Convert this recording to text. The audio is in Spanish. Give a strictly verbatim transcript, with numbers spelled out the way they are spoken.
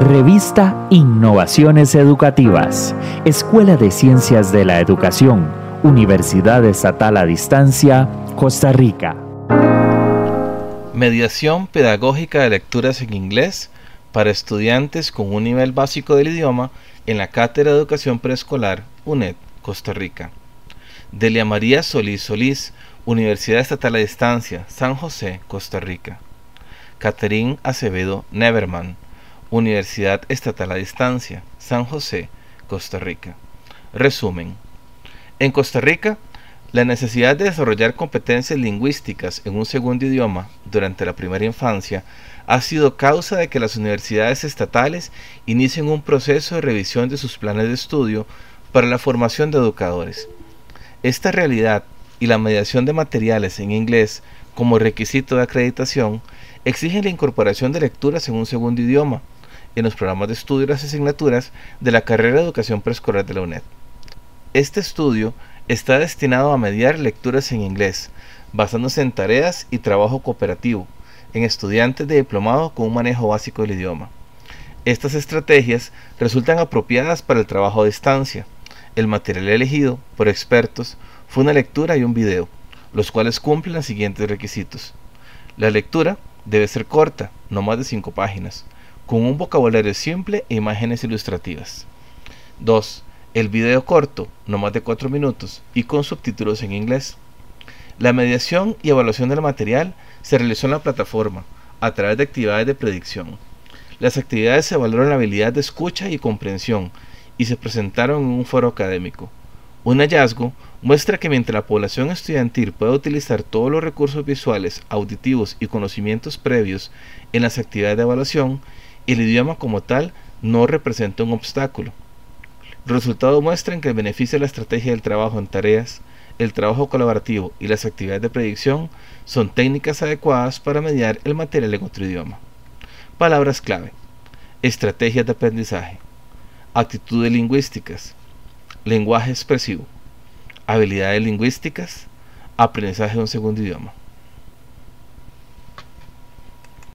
Revista Innovaciones Educativas, Escuela de Ciencias de la Educación, Universidad Estatal a Distancia, Costa Rica. Mediación pedagógica de lecturas en inglés para estudiantes con un nivel básico del idioma en la Cátedra de Educación Preescolar, U N E D, Costa Rica. Delia María Solís Solís, Universidad Estatal a Distancia, San José, Costa Rica. Catherine Acevedo Neverman, Universidad Estatal a Distancia, San José, Costa Rica. Resumen. En Costa Rica, la necesidad de desarrollar competencias lingüísticas en un segundo idioma durante la primera infancia ha sido causa de que las universidades estatales inicien un proceso de revisión de sus planes de estudio para la formación de educadores. Esta realidad y la mediación de materiales en inglés como requisito de acreditación exigen la incorporación de lecturas en un segundo idioma en los programas de estudio y las asignaturas de la carrera de Educación Preescolar de la U N E D. Este estudio está destinado a mediar lecturas en inglés, basándose en tareas y trabajo cooperativo, en estudiantes de diplomado con un manejo básico del idioma. Estas estrategias resultan apropiadas para el trabajo a distancia. El material elegido por expertos fue una lectura y un video, los cuales cumplen los siguientes requisitos. La lectura debe ser corta, no más de cinco páginas, con un vocabulario simple e imágenes ilustrativas. dos. El video corto, no más de cuatro minutos, y con subtítulos en inglés. La mediación y evaluación del material se realizó en la plataforma, a través de actividades de predicción. Las actividades evaluaron la habilidad de escucha y comprensión, y se presentaron en un foro académico. Un hallazgo muestra que mientras la población estudiantil puede utilizar todos los recursos visuales, auditivos y conocimientos previos en las actividades de evaluación, el idioma como tal no representa un obstáculo. Los resultados muestran que el beneficio de la estrategia del trabajo en tareas, el trabajo colaborativo y las actividades de predicción son técnicas adecuadas para mediar el material en otro idioma. Palabras clave: estrategias de aprendizaje, actitudes lingüísticas, lenguaje expresivo, habilidades lingüísticas, aprendizaje de un segundo idioma.